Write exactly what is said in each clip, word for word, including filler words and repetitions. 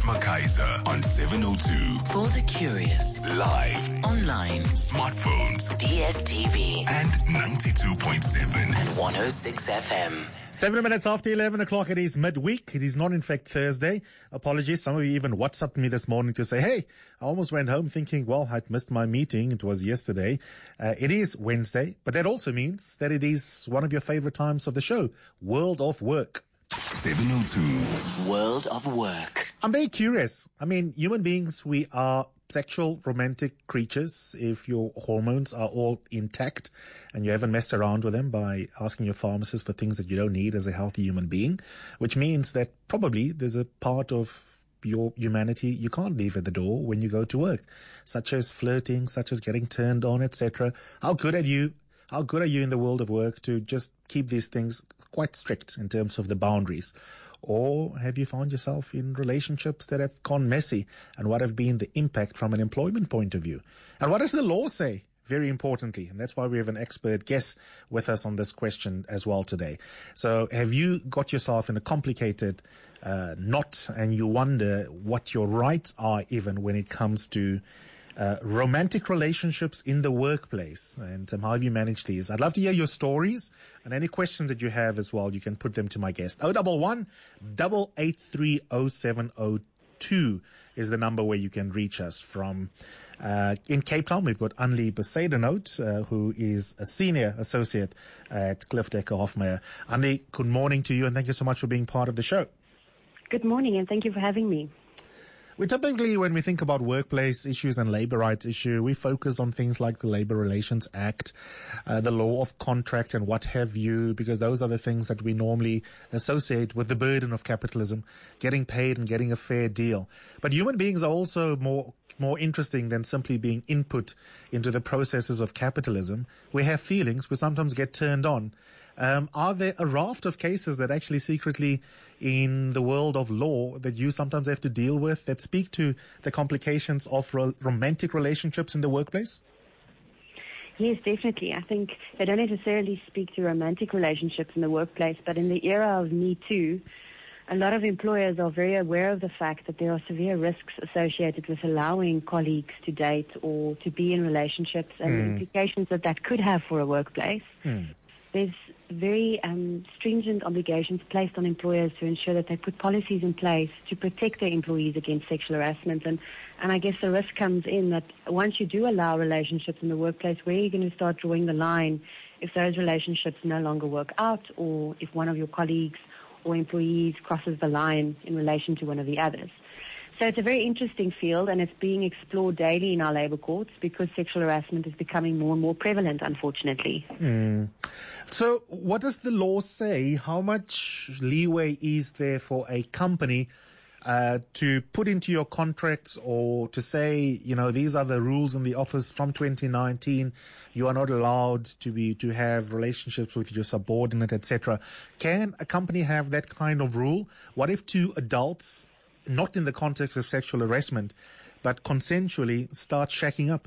Makaiser on seven oh two. For the curious. Live. Online. Smartphones. D S T V. And ninety-two point seven. And one oh six F M. Seven minutes after eleven o'clock, it is midweek. It is not, in fact, Thursday. Apologies. Some of you even WhatsApped me this morning to say, hey, I almost went home thinking, well, I'd missed my meeting. It was yesterday. Uh, it is Wednesday, but that also means that it is one of your favorite times of the show, World of Work. seven oh two. World of Work. I'm very curious. I mean, human beings, we are sexual, romantic creatures. If your hormones are all intact and you haven't messed around with them by asking your pharmacist for things that you don't need as a healthy human being, which means that probably there's a part of your humanity you can't leave at the door when you go to work, such as flirting, such as getting turned on, et cetera. How good are you? How good are you in the world of work to just keep these things quite strict in terms of the boundaries? Or have you found yourself in relationships that have gone messy? And what have been the impact from an employment point of view? And what does the law say? Very importantly, and that's why we have an expert guest with us on this question as well today. So have you got yourself in a complicated uh, knot and you wonder what your rights are even when it comes to Uh, romantic relationships in the workplace, and um, how have you managed these? I'd love to hear your stories and any questions that you have as well. You can put them to my guest. oh one one, eight eight three, oh seven oh two is the number where you can reach us from. Uh, in Cape Town, we've got Anli Besaidenout, uh, who is a senior associate at Cliff Decker Hofmeyr. Anli, good morning to you, and thank you so much for being part of the show. Good morning, and thank you for having me. We typically, when we think about workplace issues and labor rights issue, we focus on things like the Labor Relations Act, uh, the law of contract and what have you, because those are the things that we normally associate with the burden of capitalism, getting paid and getting a fair deal. But human beings are also more more interesting than simply being input into the processes of capitalism. We have feelings. We sometimes get turned on. Um, are there a raft of cases that actually secretly in the world of law that you sometimes have to deal with that speak to the complications of ro- romantic relationships in the workplace? Yes, definitely. I think they don't necessarily speak to romantic relationships in the workplace, but in the era of Me Too, a lot of employers are very aware of the fact that there are severe risks associated with allowing colleagues to date or to be in relationships and mm. the implications that that could have for a workplace. Mm. There's very um, stringent obligations placed on employers to ensure that they put policies in place to protect their employees against sexual harassment. And, and I guess the risk comes in that once you do allow relationships in the workplace, where are you going to start drawing the line if those relationships no longer work out, or if one of your colleagues or employees crosses the line in relation to one of the others? So it's a very interesting field, and it's being explored daily in our labor courts because sexual harassment is becoming more and more prevalent, unfortunately. Mm. So what does the law say? How much leeway is there for a company uh, to put into your contracts or to say, you know, these are the rules in the office from twenty nineteen. You are not allowed to be to have relationships with your subordinate, et cetera. Can a company have that kind of rule? What if two adults, not in the context of sexual harassment, but consensually start shacking up?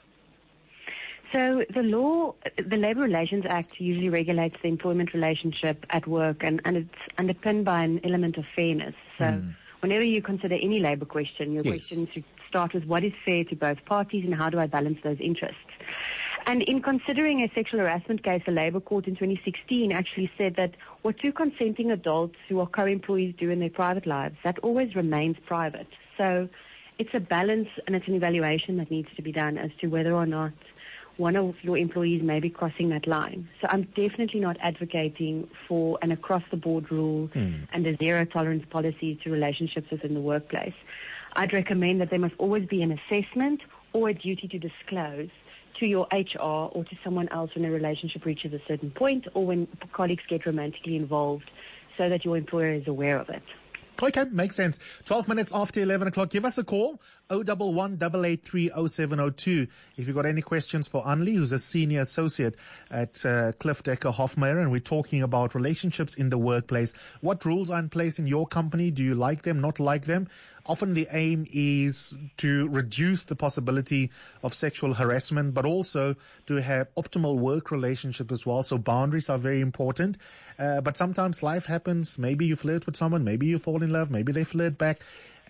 So the law, the Labor Relations Act usually regulates the employment relationship at work, and, and it's underpinned by an element of fairness. So mm. whenever you consider any labor question, your yes. question should start with what is fair to both parties and how do I balance those interests. And in considering a sexual harassment case, the Labour Court in twenty sixteen actually said that what two consenting adults who are co-employees do in their private lives, that always remains private. So it's a balance and it's an evaluation that needs to be done as to whether or not one of your employees may be crossing that line. So I'm definitely not advocating for an across-the-board rule mm. and a zero-tolerance policy to relationships within the workplace. I'd recommend that there must always be an assessment or a duty to disclose to your H R or to someone else when a relationship reaches a certain point or when colleagues get romantically involved, so that your employer is aware of it. Okay, makes sense. twelve minutes after eleven o'clock. Give us a call, oh one one, eight eight three, oh seven oh two. If you've got any questions for Anli, who's a senior associate at uh, Cliff Decker Hofmeyr, and we're talking about relationships in the workplace. What rules are in place in your company? Do you like them, not like them? Often the aim is to reduce the possibility of sexual harassment, but also to have optimal work relationships as well. So boundaries are very important. Uh, but sometimes life happens. Maybe you flirt with someone, maybe you fall in love, maybe they flirt back.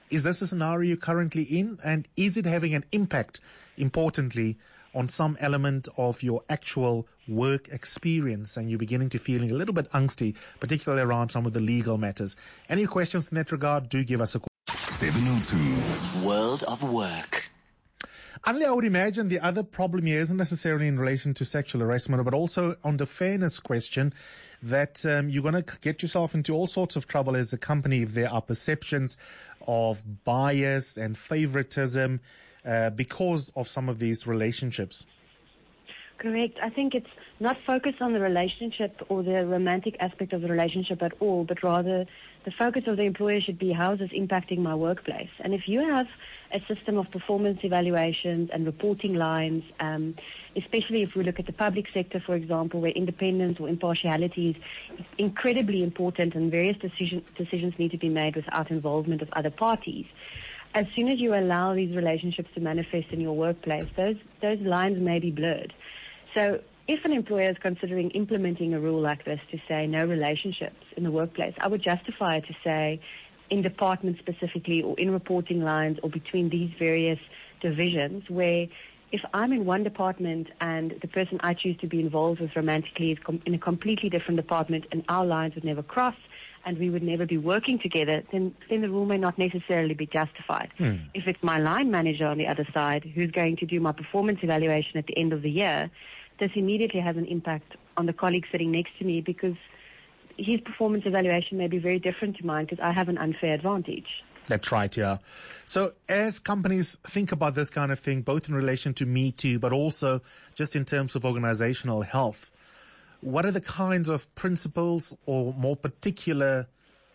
Is this a scenario you're currently in? And is it having an impact, importantly, on some element of your actual work experience, and you're beginning to feeling a little bit angsty, particularly around some of the legal matters? Any questions in that regard, do give us a call. seven oh two. World of Work. Anli, I would imagine the other problem here isn't necessarily in relation to sexual harassment, but also on the fairness question, that um, you're going to get yourself into all sorts of trouble as a company if there are perceptions of bias and favoritism uh, because of some of these relationships. Correct. I think it's not focused on the relationship or the romantic aspect of the relationship at all, but rather the focus of the employer should be, how is this impacting my workplace? And if you have a system of performance evaluations and reporting lines, um, especially if we look at the public sector, for example, where independence or impartiality is incredibly important and various decision, decisions need to be made without involvement of other parties, as soon as you allow these relationships to manifest in your workplace, those those lines may be blurred. So if an employer is considering implementing a rule like this to say no relationships in the workplace, I would justify it to say in departments specifically, or in reporting lines, or between these various divisions, where if I'm in one department and the person I choose to be involved with romantically is com- in a completely different department and our lines would never cross and we would never be working together, then, then the rule may not necessarily be justified. Hmm. If it's my line manager on the other side who's going to do my performance evaluation at the end of the year, this immediately has an impact on the colleague sitting next to me, because his performance evaluation may be very different to mine because I have an unfair advantage. That's right, yeah. So as companies think about this kind of thing, both in relation to Me Too, but also just in terms of organizational health, what are the kinds of principles or more particular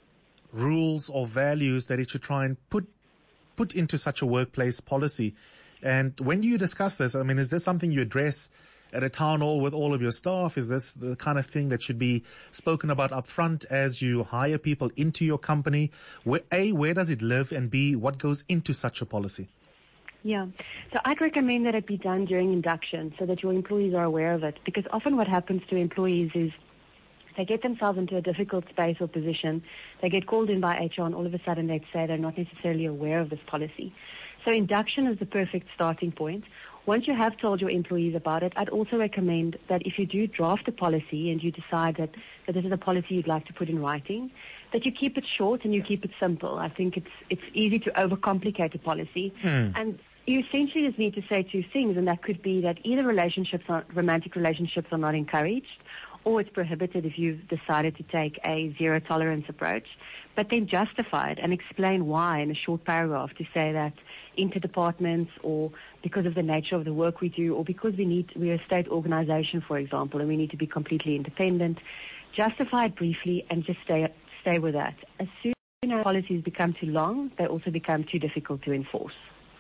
rules or values that it should try and put put into such a workplace policy? And when do you discuss this? I mean, is this something you address at a town hall with all of your staff? Is this the kind of thing that should be spoken about up front as you hire people into your company? Where, A, where does it live? And B, what goes into such a policy? Yeah. So I'd recommend that it be done during induction so that your employees are aware of it, because often what happens to employees is they get themselves into a difficult space or position. They get called in by H R and all of a sudden they'd say they're not necessarily aware of this policy. So induction is the perfect starting point. Once you have told your employees about it, I'd also recommend that if you do draft a policy and you decide that, that this is a policy you'd like to put in writing, that you keep it short and you keep it simple. I think it's it's easy to overcomplicate a policy. Hmm. And you essentially just need to say two things, and that could be that either relationships, are, romantic relationships are not encouraged, or it's prohibited if you've decided to take a zero tolerance approach, but then justify it and explain why in a short paragraph, to say that interdepartments, or because of the nature of the work we do, or because we need, we're a state organization, for example, and we need to be completely independent. Justify it briefly and just stay stay with that. As soon as policies become too long, they also become too difficult to enforce.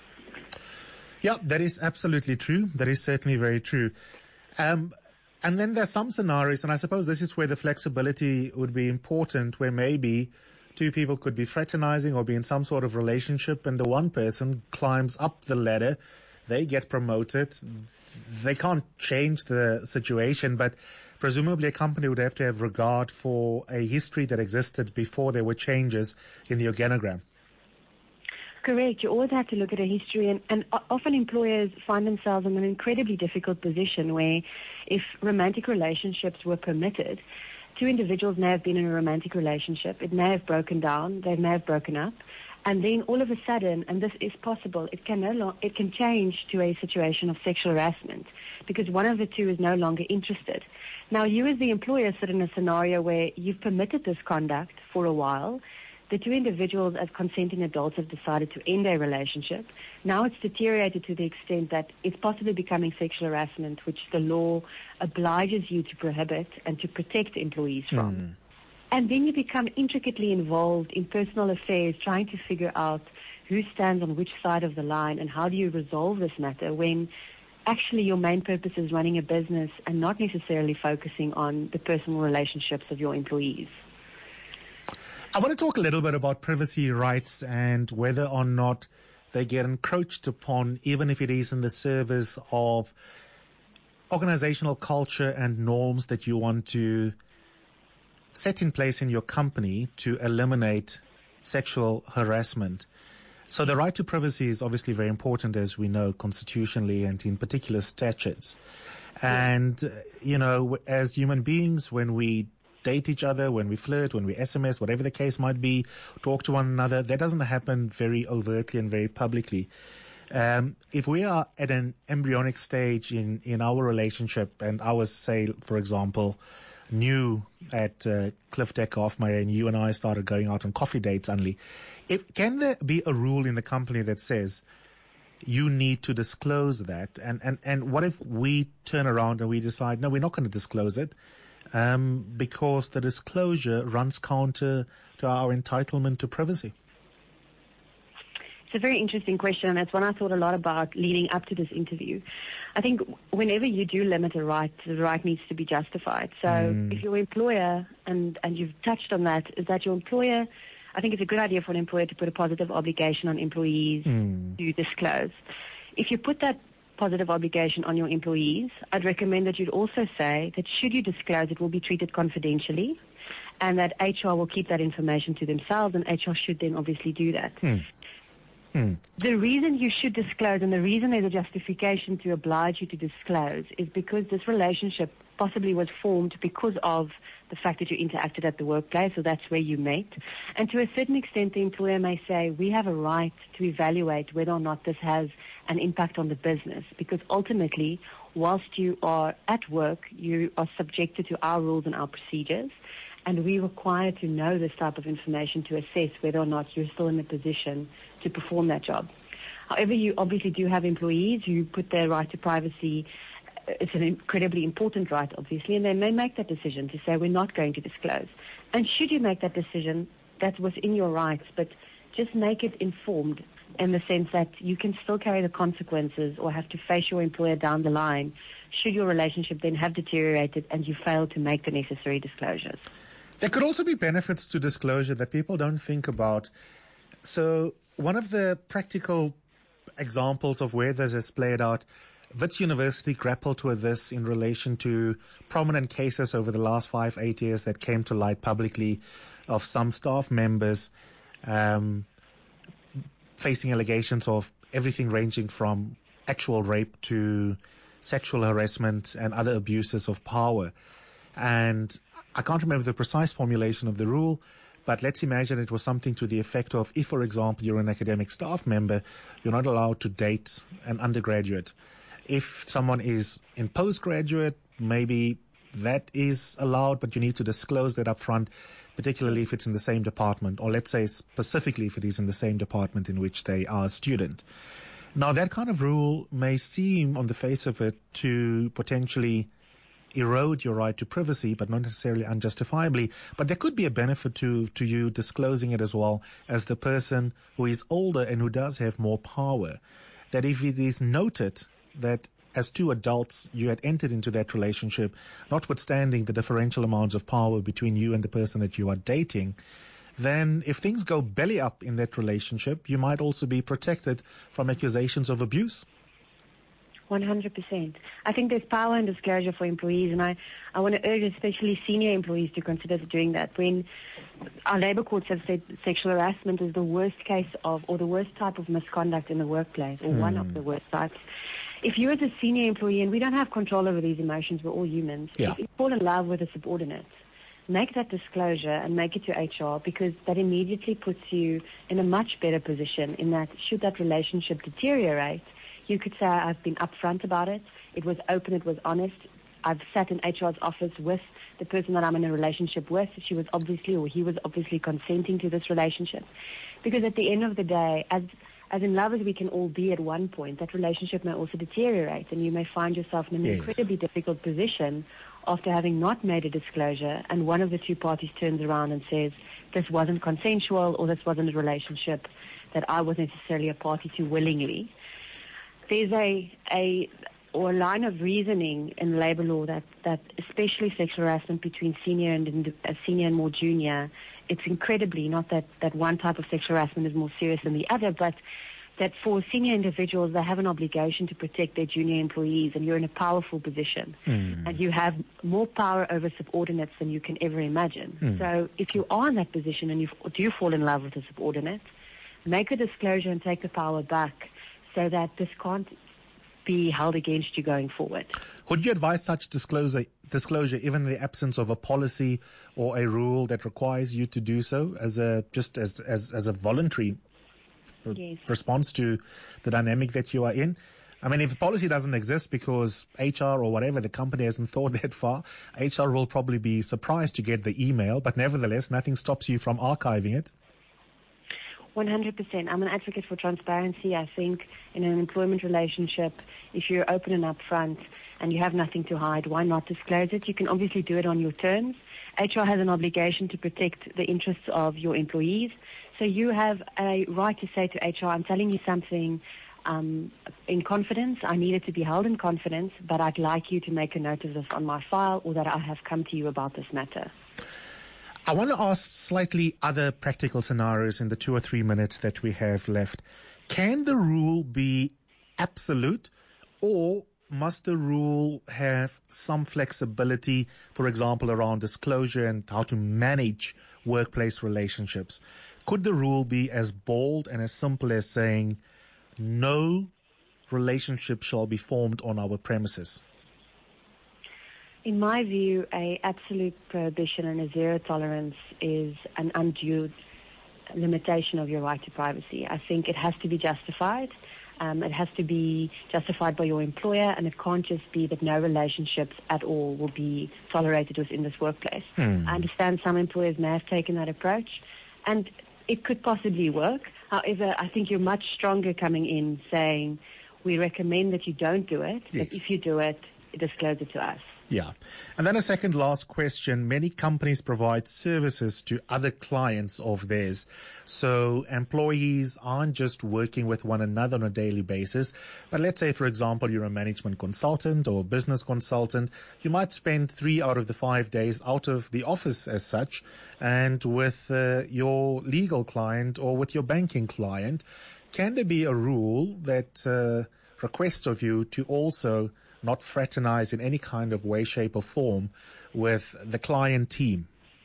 Yeah, that is absolutely true. That is certainly very true. Um, and then there's some scenarios, and I suppose this is where the flexibility would be important, where maybe two people could be fraternizing or be in some sort of relationship, and the one person climbs up the ladder, they get promoted. They can't change the situation, but presumably a company would have to have regard for a history that existed before there were changes in the organogram. Correct. You always have to look at a history, and, and often employers find themselves in an incredibly difficult position where if romantic relationships were permitted, two individuals may have been in a romantic relationship, it may have broken down, they may have broken up, and then all of a sudden, and this is possible, it can no lo- it can change to a situation of sexual harassment because one of the two is no longer interested. Now, you as the employer sit in a scenario where you've permitted this conduct for a while. The two individuals as consenting adults have decided to end their relationship. Now it's deteriorated to the extent that it's possibly becoming sexual harassment, which the law obliges you to prohibit and to protect employees from. Mm. And then you become intricately involved in personal affairs, trying to figure out who stands on which side of the line and how do you resolve this matter when actually your main purpose is running a business and not necessarily focusing on the personal relationships of your employees. I want to talk a little bit about privacy rights and whether or not they get encroached upon, even if it is in the service of organizational culture and norms that you want to set in place in your company to eliminate sexual harassment. So the right to privacy is obviously very important, as we know, constitutionally and in particular statutes. And, uh, you know, as human beings, when we date each other, when we flirt, when we S M S, whatever the case might be, talk to one another, that doesn't happen very overtly and very publicly. Um, if we are at an embryonic stage in, in our relationship, and I was, say, for example, new at uh, Cliff Deck Halfmeyer, and you and I started going out on coffee dates only, if, can there be a rule in the company that says you need to disclose that? And, and, and what if we turn around and we decide, no, we're not going to disclose it um, because the disclosure runs counter to our entitlement to privacy? It's a very interesting question, and it's one I thought a lot about leading up to this interview. I think whenever you do limit a right, the right needs to be justified. So mm. if your employer, and, and you've touched on that, is that your employer, I think it's a good idea for an employer to put a positive obligation on employees mm. to disclose. If you put that positive obligation on your employees, I'd recommend that you'd also say that should you disclose, it will be treated confidentially, and that H R will keep that information to themselves, and H R should then obviously do that. Mm. Hmm. The reason you should disclose, and the reason there's a justification to oblige you to disclose, is because this relationship possibly was formed because of the fact that you interacted at the workplace, so that's where you met. And to a certain extent, the employer may say, we have a right to evaluate whether or not this has an impact on the business, because ultimately, whilst you are at work, you are subjected to our rules and our procedures, and we require to know this type of information to assess whether or not you're still in a position to perform that job. However, you obviously do have employees who put their right to privacy. It's an incredibly important right, obviously, and they may make that decision to say, we're not going to disclose. And should you make that decision, that's within your rights, but just make it informed in the sense that you can still carry the consequences or have to face your employer down the line should your relationship then have deteriorated and you fail to make the necessary disclosures. There could also be benefits to disclosure that people don't think about. So one of the practical examples of where this is played out, Wits University grappled with this in relation to prominent cases over the last five, eight years that came to light publicly of some staff members um, facing allegations of everything ranging from actual rape to sexual harassment and other abuses of power. And I can't remember the precise formulation of the rule, but let's imagine it was something to the effect of, if, for example, you're an academic staff member, you're not allowed to date an undergraduate. If someone is in postgraduate, maybe that is allowed, but you need to disclose that up front, particularly if it's in the same department, or let's say specifically if it is in the same department in which they are a student. Now, that kind of rule may seem, on the face of it, to potentially erode your right to privacy, but not necessarily unjustifiably. But there could be a benefit to, to you disclosing it as well as the person who is older and who does have more power. That if it is noted that as two adults you had entered into that relationship, notwithstanding the differential amounts of power between you and the person that you are dating, then if things go belly up in that relationship, you might also be protected from accusations of abuse. one hundred percent. I think there's power in disclosure for employees, and I, I want to urge especially senior employees to consider doing that. When our labour courts have said sexual harassment is the worst case of, or the worst type of misconduct in the workplace, or mm. one of the worst types. If you as a senior employee, and we don't have control over these emotions, we're all humans, yeah. if you fall in love with a subordinate, make that disclosure and make it to H R, because that immediately puts you in a much better position in that should that relationship deteriorate, you could say, I've been upfront about it. It was open. It was honest. I've sat in H R's office with the person that I'm in a relationship with. She was obviously, or he was obviously consenting to this relationship. Because at the end of the day, as as in love as we can all be at one point, that relationship may also deteriorate, and you may find yourself in an yes. incredibly difficult position after having not made a disclosure, and one of the two parties turns around and says, this wasn't consensual, or this wasn't a relationship that I was necessarily a party to willingly. There's a, a or a line of reasoning in labour law that, that especially sexual harassment between senior and uh, senior and more junior, it's incredibly, not that, that one type of sexual harassment is more serious than the other, but that for senior individuals, they have an obligation to protect their junior employees, and you're in a powerful position. Mm. And you have more power over subordinates than you can ever imagine. Mm. So if you are in that position and you do fall in love with a subordinate, make the disclosure and take the power back so that this can't be held against you going forward. Would you advise such disclosure, disclosure even in the absence of a policy or a rule that requires you to do so as a just as as, as a voluntary Yes. response to the dynamic that you are in? I mean, if the policy doesn't exist because H R or whatever, the company hasn't thought that far, H R will probably be surprised to get the email, but nevertheless, nothing stops you from archiving it. one hundred percent. I'm an advocate for transparency. I think in an employment relationship, if you're open and upfront and you have nothing to hide, why not disclose it? You can obviously do it on your terms. H R has an obligation to protect the interests of your employees. So you have a right to say to H R, I'm telling you something um, in confidence. I need it to be held in confidence, but I'd like you to make a note of this on my file, or that I have come to you about this matter. I want to ask slightly other practical scenarios in the two or three minutes that we have left. Can the rule be absolute, or must the rule have some flexibility, for example, around disclosure and how to manage workplace relationships? Could the rule be as bold and as simple as saying, no relationship shall be formed on our premises? In my view, a absolute prohibition and a zero tolerance is an undue limitation of your right to privacy. I think it has to be justified. Um, it has to be justified by your employer, and it can't just be that no relationships at all will be tolerated within this workplace. Hmm. I understand some employers may have taken that approach, and it could possibly work. However, I think you're much stronger coming in saying, we recommend that you don't do it, Yes. but if you do it, disclose it to us. Yeah. And then a second last question. Many companies provide services to other clients of theirs. So employees aren't just working with one another on a daily basis. But let's say, for example, you're a management consultant or a business consultant. You might spend three out of the five days out of the office as such and with uh, your legal client or with your banking client. Can there be a rule that uh, requests of you to also not fraternize in any kind of way, shape or form with the client team?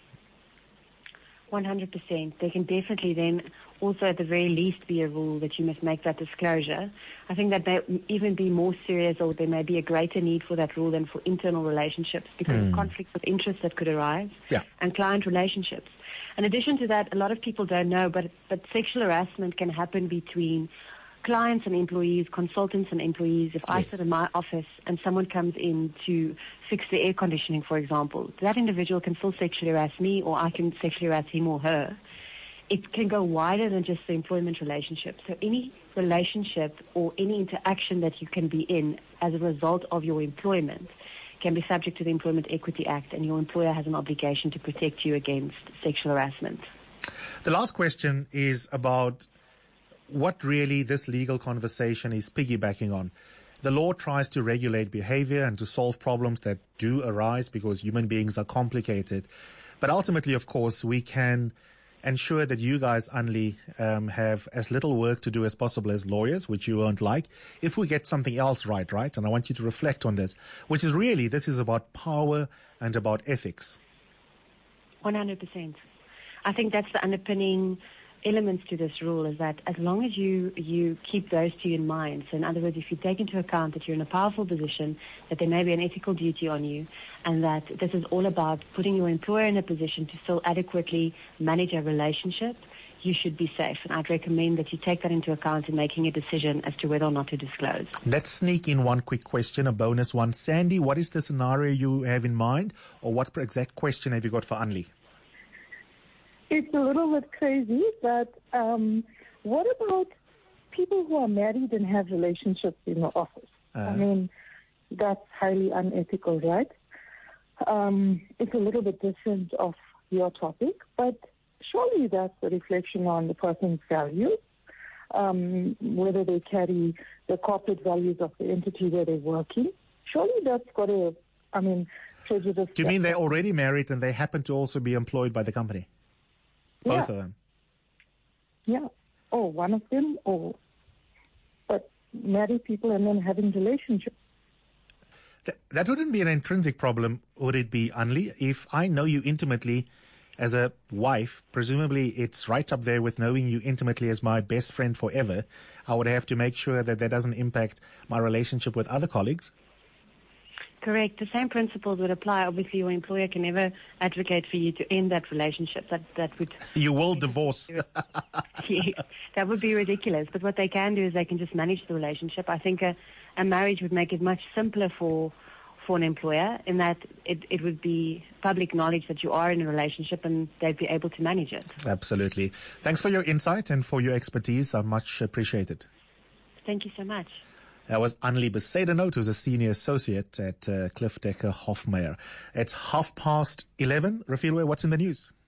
one hundred percent. There can definitely then also at the very least be a rule that you must make that disclosure. I think that may even be more serious, or there may be a greater need for that rule than for internal relationships because Hmm. of conflicts of interest that could arise Yeah. and client relationships. In addition to that, a lot of people don't know, but, but sexual harassment can happen between clients and employees, consultants and employees. If I Yes. sit in my office and someone comes in to fix the air conditioning, for example, that individual can still sexually harass me, or I can sexually harass him or her. It can go wider than just the employment relationship. So any relationship or any interaction that you can be in as a result of your employment can be subject to the Employment Equity Act, and your employer has an obligation to protect you against sexual harassment. The last question is about what really this legal conversation is piggybacking on. The law tries to regulate behavior and to solve problems that do arise because human beings are complicated. But ultimately, of course, we can ensure that you guys only um, have as little work to do as possible as lawyers, which you won't like, if we get something else right, right? And I want you to reflect on this, which is really, this is about power and about ethics. one hundred percent. I think that's the underpinning elements to this rule, is that as long as you, you keep those two in mind, so in other words, if you take into account that you're in a powerful position, that there may be an ethical duty on you, and that this is all about putting your employer in a position to still adequately manage a relationship, you should be safe. And I'd recommend that you take that into account in making a decision as to whether or not to disclose. Let's sneak in one quick question, a bonus one. Sandy, what is the scenario you have in mind, or what exact question have you got for Anli? It's a little bit crazy, but um, what about people who are married and have relationships in the office? Uh, I mean, that's highly unethical, right? Um, it's a little bit different of your topic, but surely that's a reflection on the person's values, um, whether they carry the corporate values of the entity where they're working. Surely that's got a, I mean, prejudice. Do you mean they're already married and they happen to also be employed by the company? Both Yeah. of them? Yeah. Oh, one of them, or but married people and then having relationships. Th- that wouldn't be an intrinsic problem, would it be, Anli? If I know you intimately as a wife, presumably it's right up there with knowing you intimately as my best friend forever. I would have to make sure that that doesn't impact my relationship with other colleagues. Correct. The same principles would apply. Obviously, your employer can never advocate for you to end that relationship. That that would You will divorce. Yes, that would be ridiculous. But what they can do is they can just manage the relationship. I think a, a marriage would make it much simpler for for an employer in that it, it would be public knowledge that you are in a relationship and they'd be able to manage it. Absolutely. Thanks for your insight and for your expertise. I much appreciate it. Thank you so much. That was Annelie Besaidenout, who's a senior associate at uh, Cliff Decker Hofmeyer. It's half past eleven. Refilwe, what's in the news?